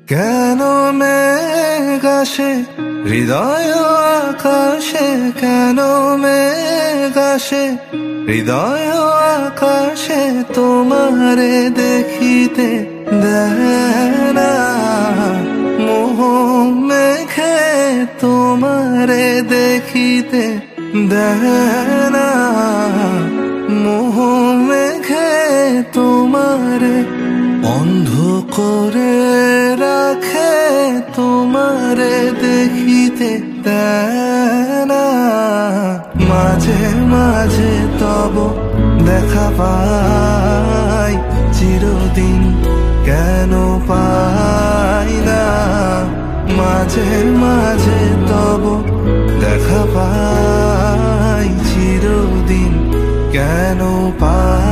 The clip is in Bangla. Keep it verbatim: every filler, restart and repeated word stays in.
কেন মেঘ আসে হৃদয় আকাশে, কেন মেঘ আসে হৃদয় আকাশে, তোমারে দেখিতে দেয় না মোহ মেঘে, তোমারে দেখিতে দেয় না মোহ মেঘে, তোমারে অন্ধ করে রাখে, তোমারে দেখিতে দেয় না। মাঝে মাঝে তব দেখা পাই, চিরদিন কেন পাই না। মাঝে মাঝে তব দেখা পাই, চিরদিন কেন পাই